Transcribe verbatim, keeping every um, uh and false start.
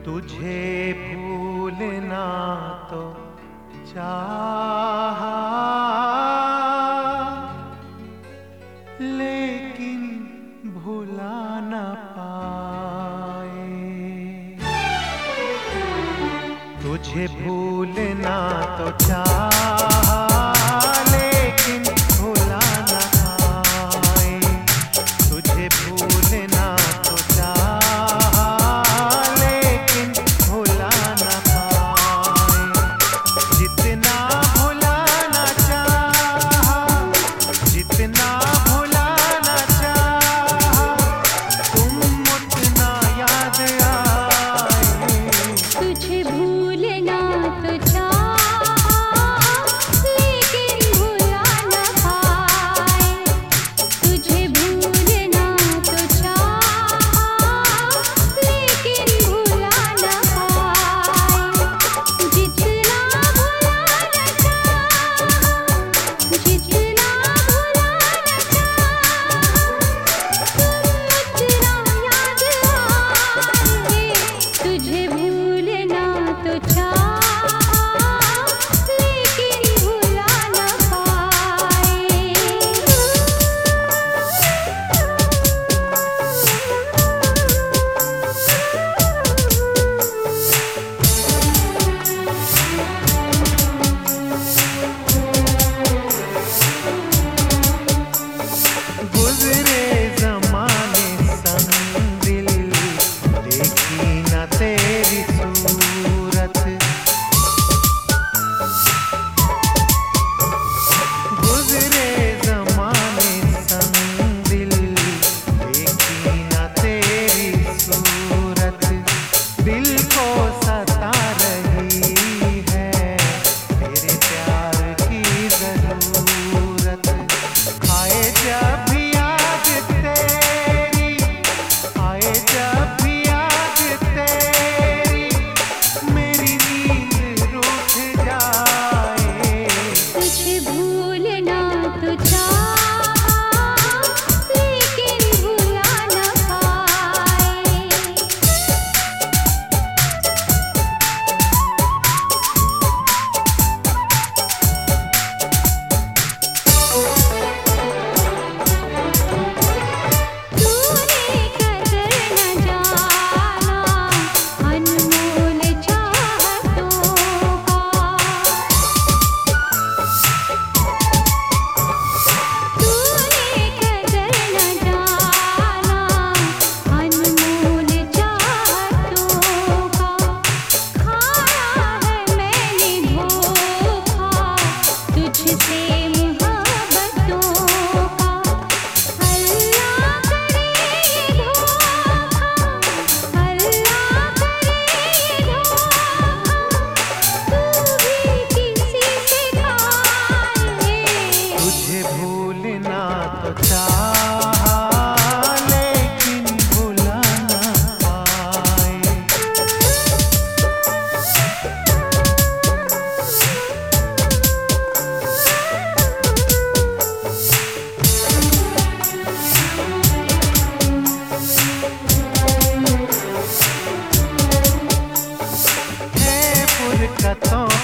तुझे भूलना तो चाहा, लेकिन भुला न पाए। तुझे भूलना तो चाहा, लेकिन भुला न पाए। तुझे भूलना तो चाहा, लेकिन भुला न पाए। जितना भुलाना चाहा, जितना भुलाना चाहा, तुम उतना याद आए। तुझे भूलना तो चाहा, लेकिन भुला न पाए। तुझे भूलना तो चाहा, लेकिन भुला न पाए। जितना भुलाना चाहा, जितना भुलाना चाहा, तुम उतना याद आए। तुझे भूलना तो चाहा, लेकिन भुला न पाए। गुजरे ज़माने संग दिल, देखी न तेरी सूरत। गुजरे ज़माने संग दिल, देखी न तेरी सूरत। दिल को सता रही है तेरे प्यार की ज़रूरत। आए जब भी याद तेरी, आए जब भी याद तेरी, मेरी नींद रूठ जाए। तुझे भूलना तो चाहा, लेकिन भुला न पाए। तूने कदर न जाना अनमोल चाहतों का। तूने कदर न जाना अनमोल चाहतों का। खाया है मैंने धोखा तुझसे मोहब्बतों का। अल्लाह करे ये धोखा, अल्लाह करे ये धोखा, तू भी किसी से खाए। तुझे भूलना तो चाहा, लेकिन भुला न पाए। है फुरकतों